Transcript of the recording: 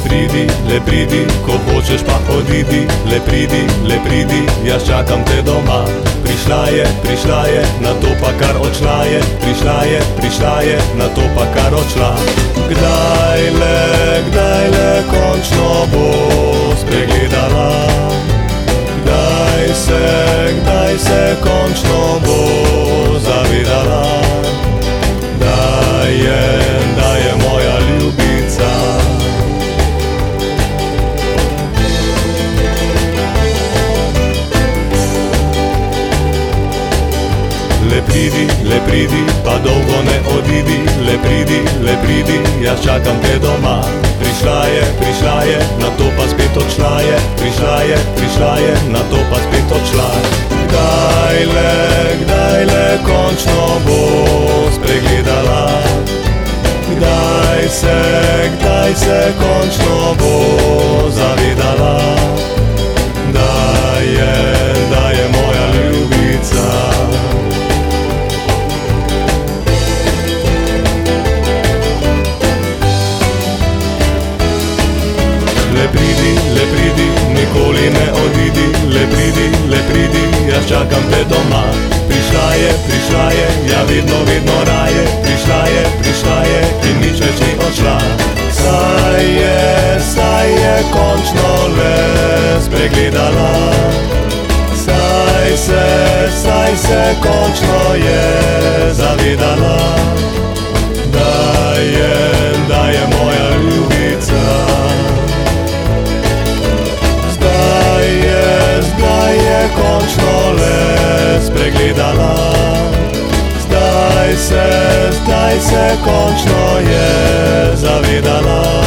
le pridi, ko hočeš pa odidi. Le pridi, jaz čakam te doma. Prišla je, na to pa kar odšla je. Prišla je, na to pa kar odšla. Kdaj le končno bo spregledala? Kdaj se končno bo zavedala? Da je moja ljubica. Le pridi, pa dolgo ne odidi. Le pridi, jaz čakam te doma. Prišla je, na to pa spet odšla je. Prišla je, na to pa spet odšla. Kdaj le končno bo spregledala? Kdaj se končno bo zavedala? Da je moja ljubica. Le pridi, nikoli ne odidi. Le pridi, jaz čakam te doma. Prišla je, ja vedno raje. Prišla je in nič več ni odšla. Saj je končno le spregledala. Saj se končno je zavedala. Da je moja ljubica. Zdaj je končno le spregledala. Zdaj se končno je zavedala.